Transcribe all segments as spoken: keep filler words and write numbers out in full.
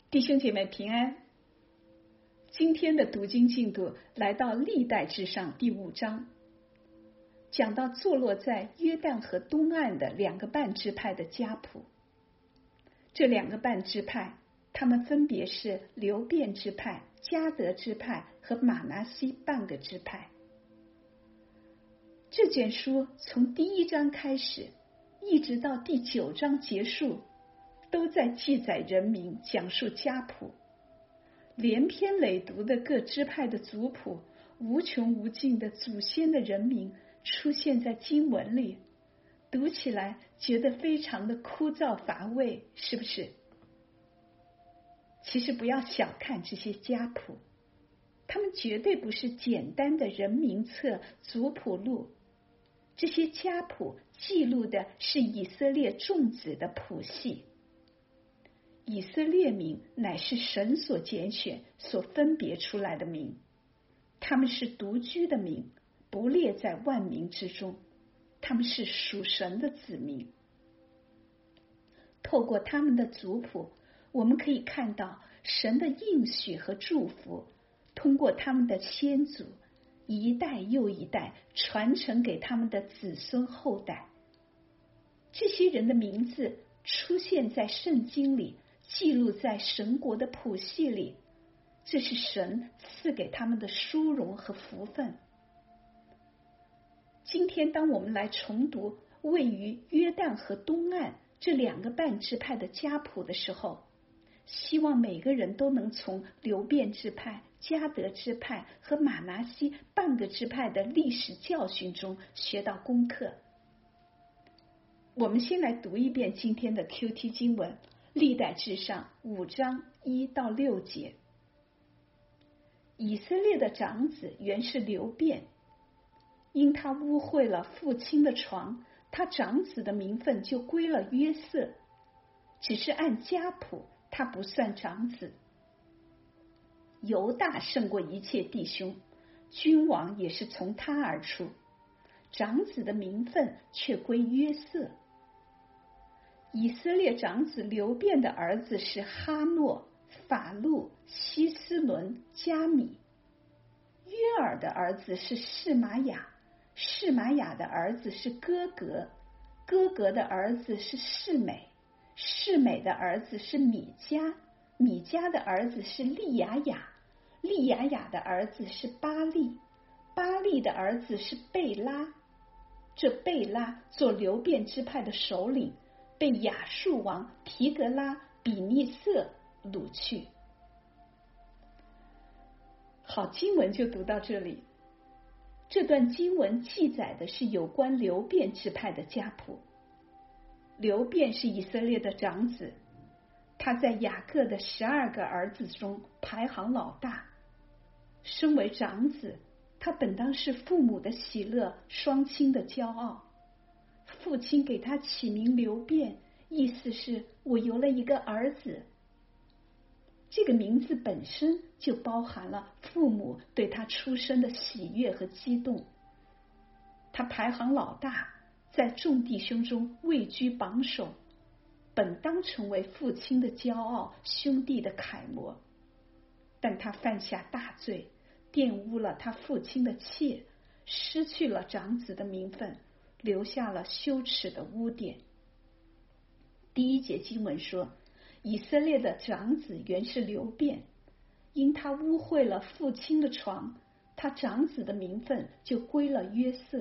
弟兄姐妹平安。今天的读经进度来到历代志上第五章，讲到坐落在约旦河东岸的两个半支派的家谱。这两个半支派，他们分别是流便支派、迦得支派和马拿西半个支派。这卷书从第一章开始，一直到第九章结束，都在记载人名，讲述家谱。连篇累牍的各支派的族谱，无穷无尽的祖先的人名出现在经文里，读起来觉得非常的枯燥乏味，是不是？其实不要小看这些家谱，他们绝对不是简单的人名册、族谱录，这些家谱记录的是以色列众子的谱系。以色列民乃是神所拣选、所分别出来的民，他们是独居的民，不列在万民之中，他们是属神的子民。透过他们的族谱，我们可以看到神的应许和祝福，通过他们的先祖，一代又一代传承给他们的子孙后代。这些人的名字出现在圣经里，记录在神国的谱系里，这是神赐给他们的殊荣和福分。今天当我们来重读位于约旦河东岸这两个半支派的家谱的时候，希望每个人都能从流便支派、迦得支派和马拿西半个支派的历史教训中学到功课。我们先来读一遍今天的 Q T 经文，历代志上五章一到六节。以色列的长子原是流便，因他污秽了父亲的床，他长子的名分就归了约瑟，只是按家谱他不算长子。犹大胜过一切弟兄，君王也是从他而出，长子的名分却归约瑟。以色列长子流便的儿子是哈诺、法路、希斯伦、加米。约尔的儿子是示玛雅，示玛雅的儿子是哥格，哥格的儿子是示美，示美的儿子是米迦，米迦的儿子是利雅雅，利雅雅的儿子是巴利，巴利的儿子是贝拉。这贝拉做流便支派的首领，被亚述王提格拉比尼色掳去。好，经文就读到这里。这段经文记载的是有关流便支派的家谱。流便是以色列的长子，他在雅各的十二个儿子中排行老大。身为长子，他本当是父母的喜乐，双亲的骄傲。父亲给他起名流便，意思是我有了一个儿子。这个名字本身就包含了父母对他出生的喜悦和激动。他排行老大，在众弟兄中位居榜首，本当成为父亲的骄傲，兄弟的楷模。但他犯下大罪，玷污了他父亲的妾，失去了长子的名分，留下了羞耻的污点。第一节经文说，以色列的长子原是流便，因他污秽了父亲的床，他长子的名分就归了约瑟。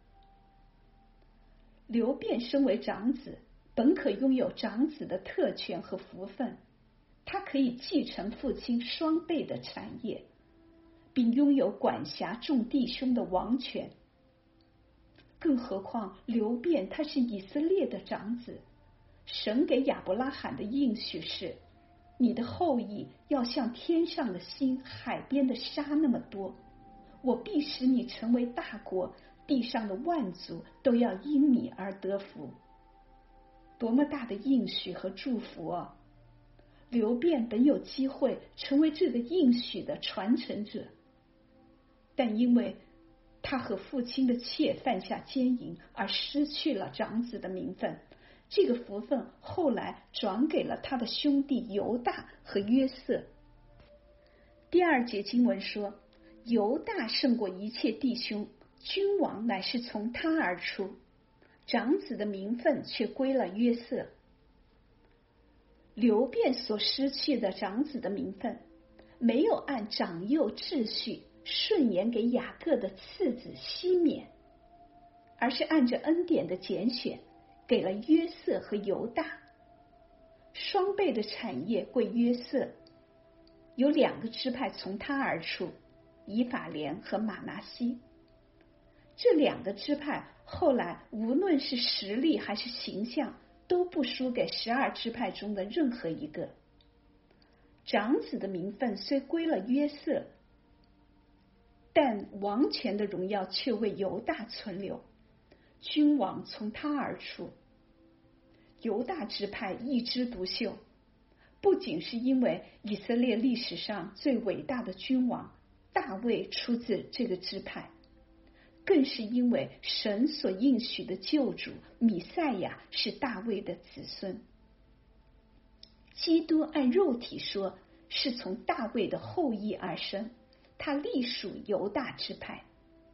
流便身为长子，本可拥有长子的特权和福分，他可以继承父亲双倍的产业，并拥有管辖众弟兄的王权。更何况流便他是以色列的长子，神给亚伯拉罕的应许是，你的后裔要像天上的星、海边的沙那么多，我必使你成为大国，地上的万族都要因你而得福。多么大的应许和祝福啊！流便本有机会成为这个应许的传承者，但因为他和父亲的妾犯下奸淫，而失去了长子的名分， 这个福分后来转给了他的兄弟犹大和约瑟。第二节经文说，犹大胜过一切弟兄，君王乃是从他而出，长子的名分却归了约瑟。流便所失去的长子的名分，没有按长幼秩序顺延给雅各的次子西缅，而是按着恩典的拣选给了约瑟和犹大。双倍的产业归约瑟，有两个支派从他而出，以法莲和马拿西。这两个支派后来无论是实力还是形象，都不输给十二支派中的任何一个。长子的名分虽归了约瑟，但王权的荣耀却为犹大存留，君王从他而出。犹大支派一枝独秀，不仅是因为以色列历史上最伟大的君王大卫出自这个支派，更是因为神所应许的救主弥赛亚是大卫的子孙。基督按肉体说是从大卫的后裔而生，他隶属犹大支派。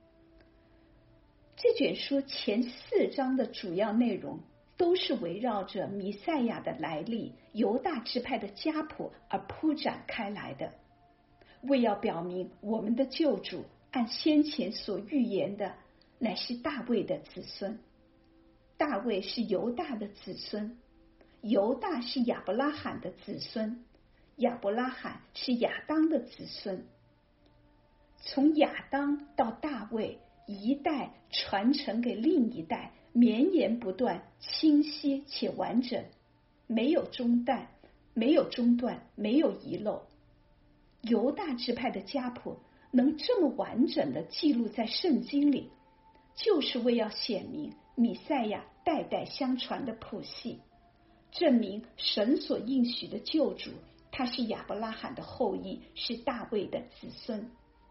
这卷书前四章的主要内容都是围绕着弥赛亚的来历、犹大支派的家谱而铺展开来的，为要表明我们的救主按先前所预言的乃是大卫的子孙。大卫是犹大的子孙，犹大是亚伯拉罕的子孙，亚伯拉罕是亚当的子孙。从亚当到大卫，一代传承给另一代，绵延不断，清晰且完整，没有中断，没有中断，没有遗漏。犹大支派的家谱能这么完整的记录在圣经里，就是为要显明弥赛亚代代相传的谱系，证明神所应许的救主，他是亚伯拉罕的后裔，是大卫的子孙。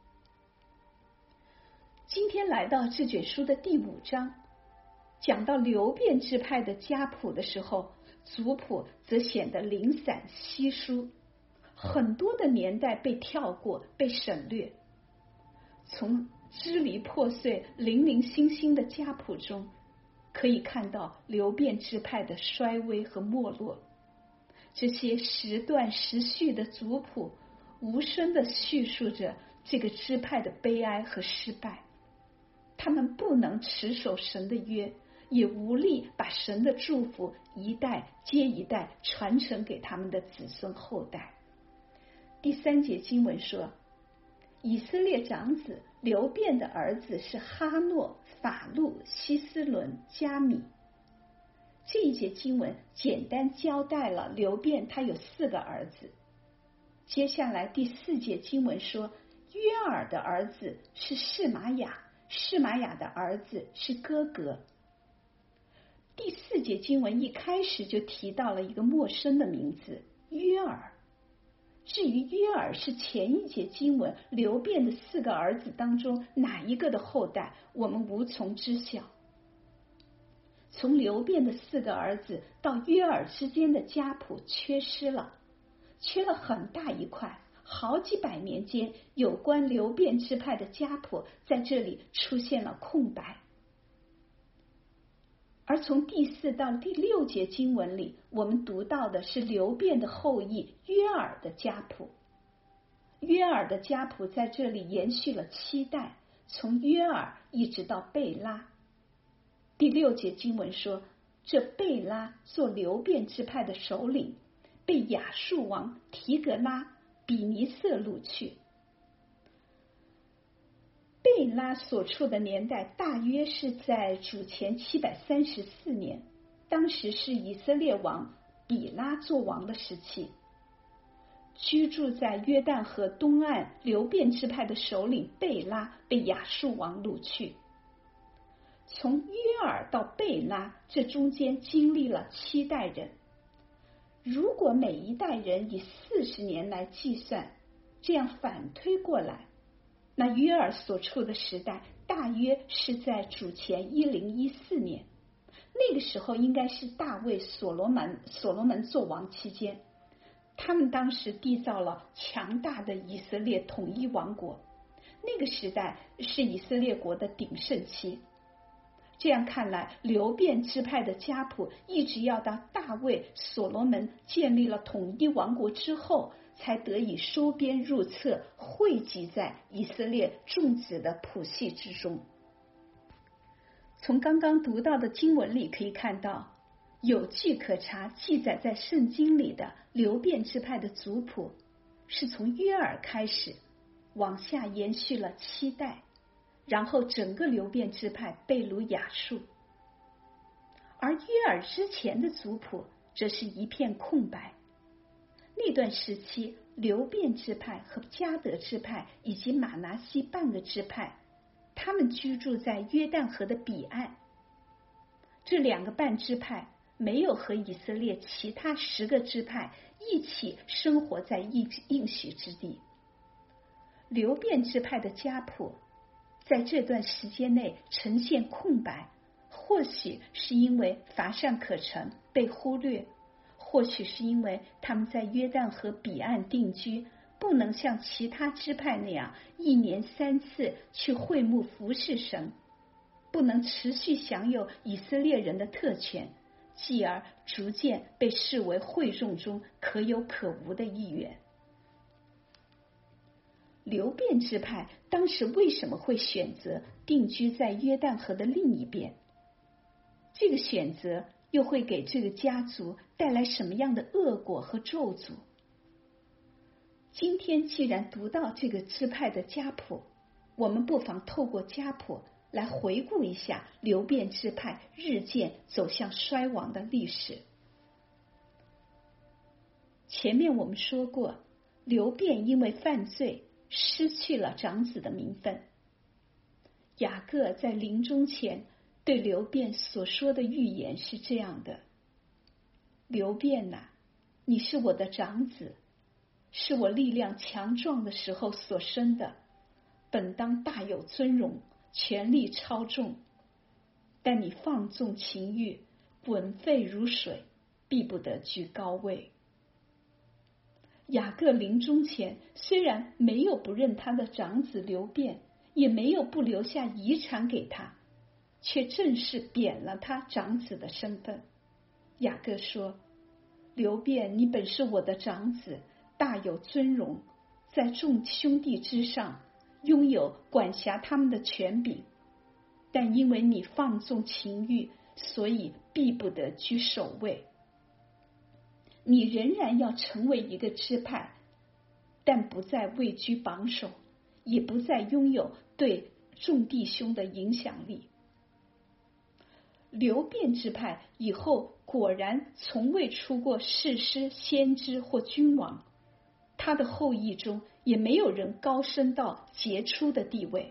今天来到这卷书的第五章，讲到流便支派的家谱的时候，族谱则显得零散稀疏，很多的年代被跳过，被省略。从支离破碎、零零星星的家谱中，可以看到流便支派的衰微和没落。这些时断时续的族谱，无声地叙述着这个支派的悲哀和失败。他们不能持守神的约，也无力把神的祝福一代接一代传承给他们的子孙后代。第三节经文说，以色列长子流便的儿子是哈诺、法路、希斯伦、加米。这一节经文简单交代了流便他有四个儿子。接下来第四节经文说，约珥的儿子是示玛雅，示玛雅的儿子是哥格。第四节经文一开始就提到了一个陌生的名字约珥。至于约珥是前一节经文流便的四个儿子当中哪一个的后代，我们无从知晓。从流便的四个儿子到约珥之间的家谱缺失了，缺了很大一块。好几百年间，有关流便支派的家谱在这里出现了空白。而从第四到第六节经文里，我们读到的是流便的后裔约珥的家谱。约珥的家谱在这里延续了七代，从约珥一直到贝拉。第六节经文说，这贝拉做流便支派的首领，被亚述王提格拉比尼色掳去。贝拉所处的年代大约是在主前七百三十四年，当时是以色列王比拉作王的时期。居住在约旦河东岸流便支派的首领贝拉被亚述王掳去。从约珥到贝拉，这中间经历了七代人。如果每一代人以四十年来计算，这样反推过来，那约珥所处的时代大约是在主前一零一四年， 那个时候应该是大卫、所罗门、所罗门作王期间，他们当时缔造了强大的以色列统一王国。那个时代是以色列国的鼎盛期。这样看来，流便支派的家谱一直要到大卫、所罗门建立了统一王国之后，才得以收编入册，汇集在以色列众子的谱系之中。从刚刚读到的经文里可以看到，有据可查记载在圣经里的流便支派的族谱，是从约珥开始往下延续了七代，然后整个流便支派被掳亚述。而约珥之前的族谱则是一片空白。那段时期，流便支派和迦得支派以及玛拿西半个支派，他们居住在约旦河的彼岸。这两个半支派没有和以色列其他十个支派一起生活在应应许之地。流便支派的家谱在这段时间内呈现空白，或许是因为乏善可陈被忽略，或许是因为他们在约旦河彼岸定居，不能像其他支派那样一年三次去会幕服侍神，不能持续享有以色列人的特权，继而逐渐被视为会众中可有可无的一员。流便支派当时为什么会选择定居在约旦河的另一边？这个选择又会给这个家族带来什么样的恶果和咒诅？今天既然读到这个支派的家谱，我们不妨透过家谱来回顾一下流便支派日渐走向衰亡的历史。前面我们说过，流便因为犯罪失去了长子的名分。雅各在临终前对流便所说的预言是这样的：流便哪，你是我的长子，是我力量强壮的时候所生的，本当大有尊荣，权力超重。但你放纵情欲，滚沸如水，必不得居高位。雅各临终前虽然没有不认他的长子流便，也没有不留下遗产给他，却正式贬了他长子的身份。雅各说：流便，你本是我的长子，大有尊荣，在众兄弟之上，拥有管辖他们的权柄。但因为你放纵情欲，所以必不得居首位。你仍然要成为一个支派，但不再位居榜首，也不再拥有对众弟兄的影响力。流便支派以后果然从未出过士师、先知或君王，他的后裔中也没有人高升到杰出的地位。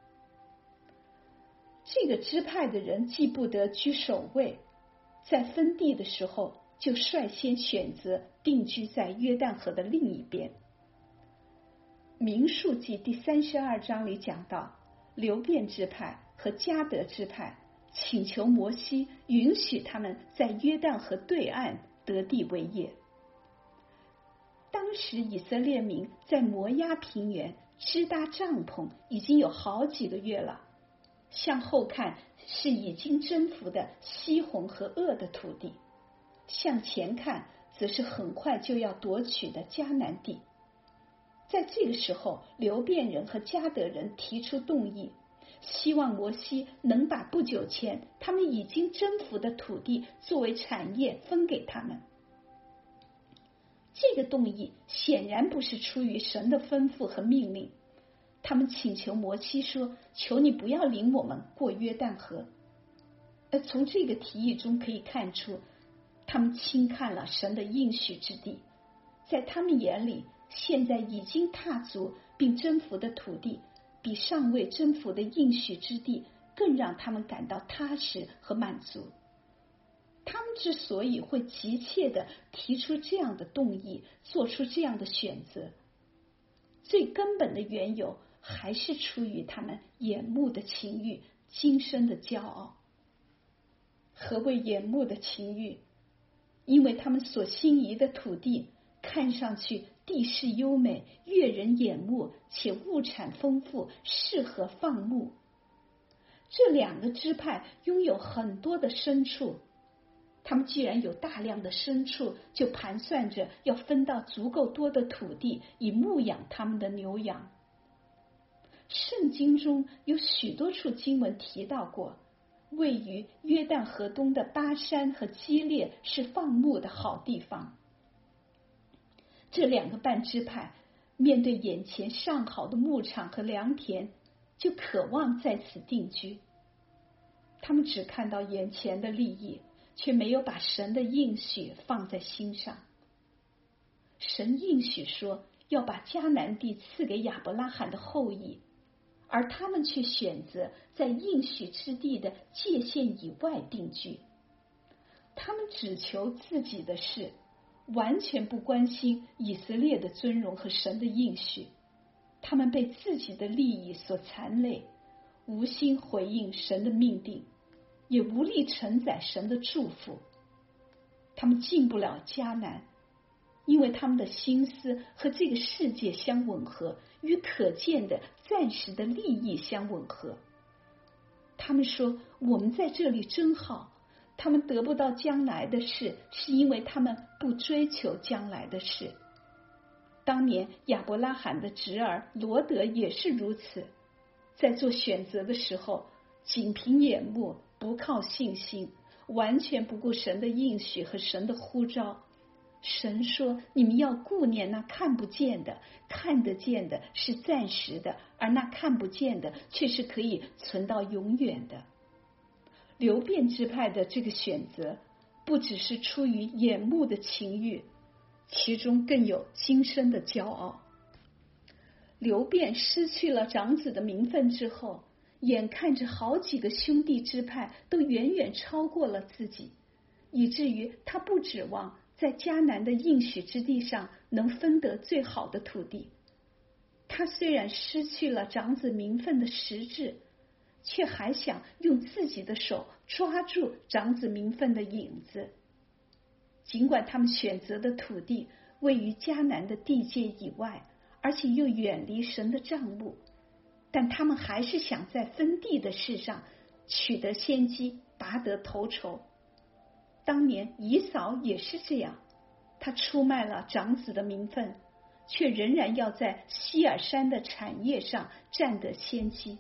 这个支派的人既不得居首位，在分地的时候就率先选择定居在约旦河的另一边。民数记第三十二章里讲到，流便支派和迦得支派请求摩西允许他们在约旦河对岸得地为业。当时以色列民在摩押平原支搭帐篷已经有好几个月了，向后看是已经征服的西宏和噩的土地，向前看则是很快就要夺取的迦南地。在这个时候，流便人和迦得人提出动议，希望摩西能把不久前他们已经征服的土地作为产业分给他们。这个动议显然不是出于神的吩咐和命令，他们请求摩西说：求你不要领我们过约旦河。而从这个提议中可以看出，他们轻看了神的应许之地，在他们眼里，现在已经踏足并征服的土地，比尚未征服的应许之地更让他们感到踏实和满足。他们之所以会急切地提出这样的动议，做出这样的选择，最根本的缘由还是出于他们眼目的情欲、今生的骄傲。 何谓眼目的情欲？因为他们所心仪的土地看上去地势优美，悦人眼目，且物产丰富，适合放牧。这两个支派拥有很多的牲畜，他们既然有大量的牲畜，就盘算着要分到足够多的土地，以牧养他们的牛羊。圣经中有许多处经文提到过，位于约旦河东的巴山和基列是放牧的好地方。这两个半支派面对眼前上好的牧场和良田，就渴望在此定居。他们只看到眼前的利益，却没有把神的应许放在心上。神应许说要把迦南地赐给亚伯拉罕的后裔，而他们却选择在应许之地的界限以外定居。他们只求自己的事，完全不关心以色列的尊荣和神的应许。他们被自己的利益所缠累，无心回应神的命定，也无力承载神的祝福。他们进不了迦南，因为他们的心思和这个世界相吻合，与可见的暂时的利益相吻合。他们说我们在这里真好，他们得不到将来的事，是因为他们不追求将来的事。当年亚伯拉罕的侄儿罗德也是如此，在做选择的时候，仅凭眼目，不靠信心，完全不顾神的应许和神的呼召。神说你们要顾念那看不见的，看得见的是暂时的，而那看不见的却是可以存到永远的。流便支派的这个选择不只是出于眼目的情欲，其中更有今生的骄傲。流便失去了长子的名分之后，眼看着好几个兄弟支派都远远超过了自己，以至于他不指望在迦南的应许之地上能分得最好的土地。他虽然失去了长子名分的实质，却还想用自己的手抓住长子名分的影子。尽管他们选择的土地位于迦南的地界以外，而且又远离神的帐幕，但他们还是想在分地的事上取得先机，拔得头筹。当年以扫也是这样，他出卖了长子的名分，却仍然要在希尔山的产业上占得先机。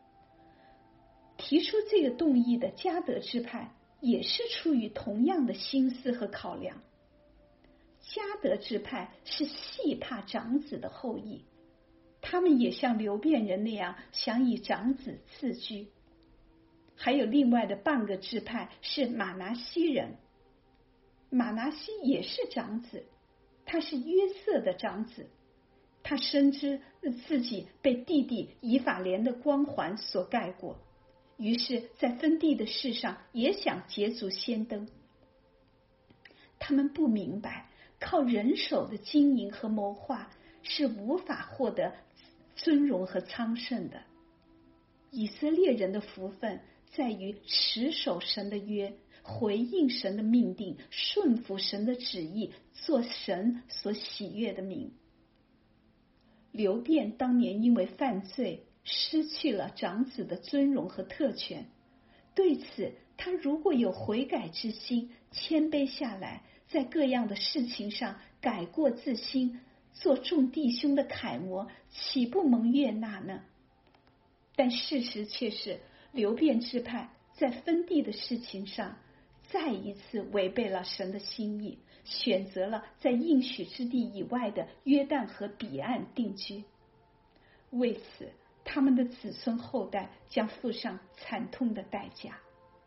提出这个动议的迦得支派也是出于同样的心思和考量。迦得支派是细怕长子的后裔，他们也像流便人那样想以长子自居。还有另外的半个支派是马拿西人，马拿西也是长子，他是约瑟的长子，他深知自己被弟弟以法莲的光环所盖过，于是在分地的事上也想捷足先登。他们不明白，靠人手的经营和谋划是无法获得尊荣和昌盛的。以色列人的福分在于持守神的约，回应神的命定，顺服神的旨意，做神所喜悦的民。流便当年因为犯罪失去了长子的尊荣和特权，对此他如果有悔改之心，谦卑下来，在各样的事情上改过自新，做众弟兄的楷模，岂不蒙悦纳呢？但事实却是，流便支派在分地的事情上再一次违背了神的心意，选择了在应许之地以外的约旦河彼岸定居。为此，他们的子孙后代将付上惨痛的代价。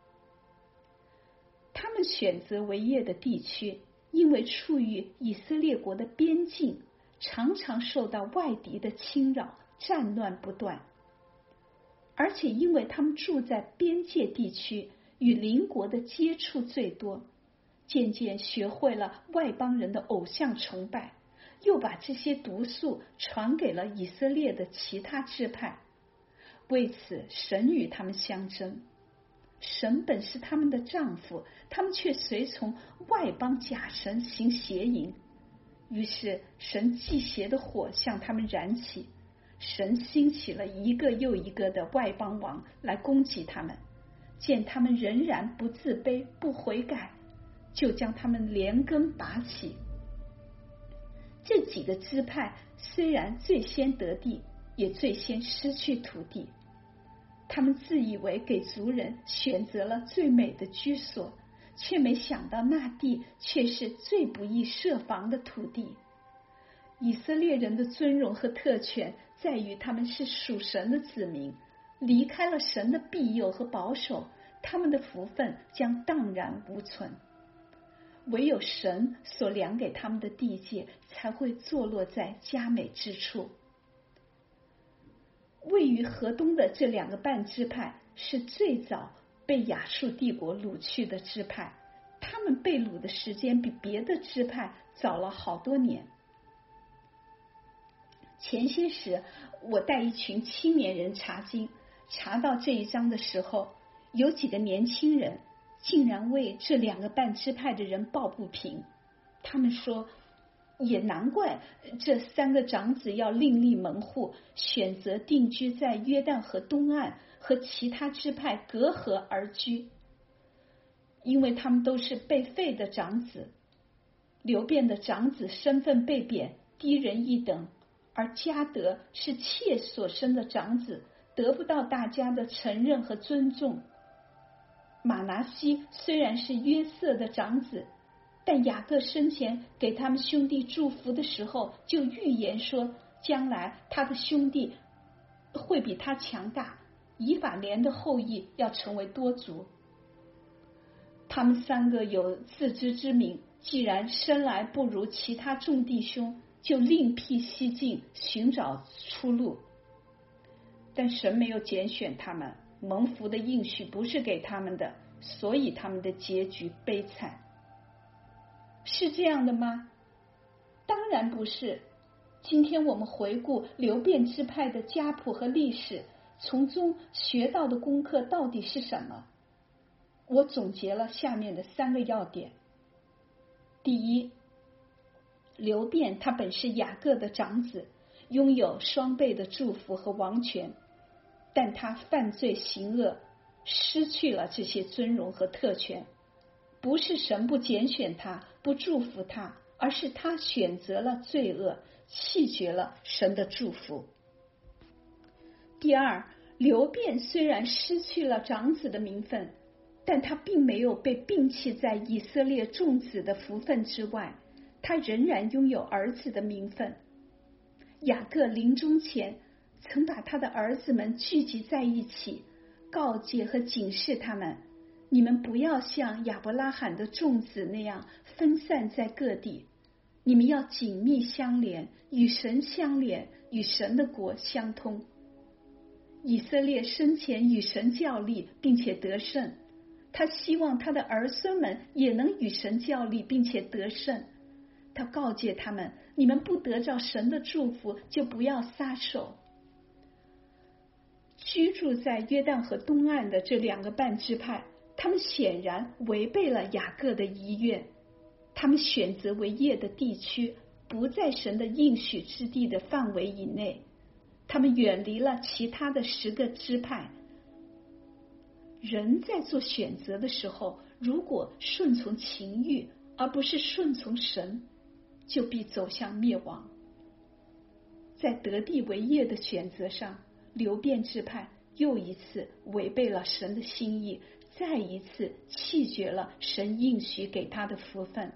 他们选择为业的地区，因为处于以色列国的边境，常常受到外敌的侵扰，战乱不断。而且因为他们住在边界地区，与邻国的接触最多，渐渐学会了外邦人的偶像崇拜，又把这些毒素传给了以色列的其他支派。为此，神与他们相争。 神本是他们的丈夫，他们却随从外邦假神行邪淫。于是神祭邪的火向他们燃起，神兴起了一个又一个的外邦王来攻击他们，见他们仍然不自卑不悔改，就将他们连根拔起。这几个支派虽然最先得地，也最先失去土地。他们自以为给族人选择了最美的居所，却没想到那地却是最不易设防的土地。以色列人的尊荣和特权在于他们是属神的子民，离开了神的庇佑和保守，他们的福分将荡然无存。唯有神所量给他们的地界才会坐落在佳美之处。位于河东的这两个半支派是最早被亚述帝国掳去的支派，他们被掳的时间比别的支派早了好多年。前些时我带一群青年人查经，查到这一章的时候，有几个年轻人竟然为这两个半支派的人抱不平。他们说，也难怪这三个长子要另立门户，选择定居在约旦河东岸，和其他支派隔河而居，因为他们都是被废的长子。流便的长子身份被贬，低人一等，而迦得是妾所生的长子，得不到大家的承认和尊重。马拿西虽然是约瑟的长子，但雅各生前给他们兄弟祝福的时候，就预言说，将来他的兄弟会比他强大，以法莲的后裔要成为多族。他们三个有自知之明，既然生来不如其他众弟兄，就另辟蹊径，寻找出路。但神没有拣选他们，蒙福的应许不是给他们的，所以他们的结局悲惨。是这样的吗？当然不是。今天我们回顾流便支派的家谱和历史，从中学到的功课到底是什么？我总结了下面的三个要点。第一，流便他本是雅各的长子，拥有双倍的祝福和王权，但他犯罪行恶，失去了这些尊荣和特权。不是神不拣选他，不祝福他，而是他选择了罪恶，弃绝了神的祝福。第二，流便虽然失去了长子的名分，但他并没有被摒弃在以色列众子的福分之外，他仍然拥有儿子的名分。雅各临终前曾把他的儿子们聚集在一起，告诫和警示他们，你们不要像亚伯拉罕的众子那样分散在各地，你们要紧密相连，与神相连，与神的国相通。以色列生前与神较力，并且得胜，他希望他的儿孙们也能与神较力，并且得胜。他告诫他们，你们不得着神的祝福，就不要撒手。居住在约旦河东岸的这两个半支派，他们显然违背了雅各的遗愿，他们选择为业的地区不在神的应许之地的范围以内，他们远离了其他的十个支派。人在做选择的时候，如果顺从情欲而不是顺从神，就必走向灭亡。在得地为业的选择上，流便支派又一次违背了神的心意，再一次弃绝了神应许给他的福分。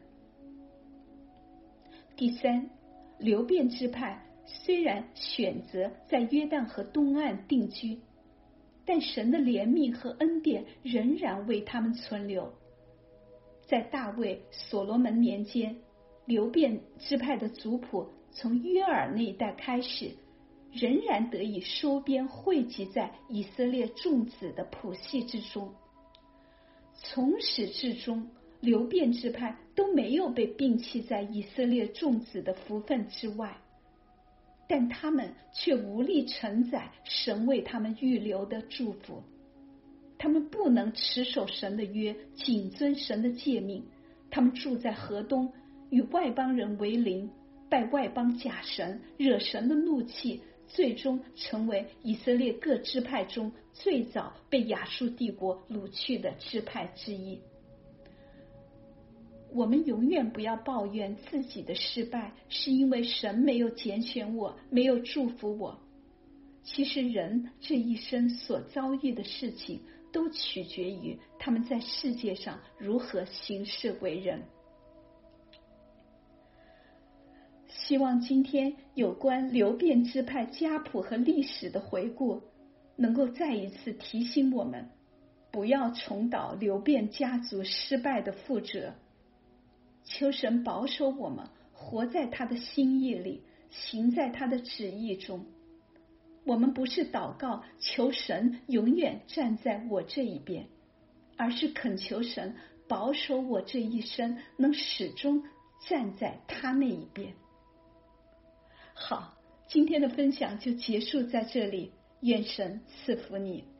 第三，流便支派虽然选择在约旦河东岸定居，但神的怜悯和恩典仍然为他们存留。在大卫、所罗门年间，流便支派的族谱从约珥那一代开始，仍然得以收编汇集在以色列众子的谱系之中。从始至终，流便支派都没有被摒弃在以色列众子的福分之外，但他们却无力承载神为他们预留的祝福。 他们不能持守神的约，谨遵神的诫命。他们住在河东，与外邦人为邻，拜外邦假神，惹神的怒气，最终成为以色列各支派中最早被亚述帝国掳去的支派之一。我们永远不要抱怨自己的失败，是因为神没有拣选我，没有祝福我。其实人这一生所遭遇的事情，都取决于他们在世界上如何行事为人。希望今天有关流便支派家谱和历史的回顾，能够再一次提醒我们，不要重蹈流便家族失败的覆辙。求神保守我们活在他的心意里，行在他的旨意中。我们不是祷告求神永远站在我这一边，而是恳求神保守我这一生能始终站在他那一边。好，今天的分享就结束在这里，愿神赐福你。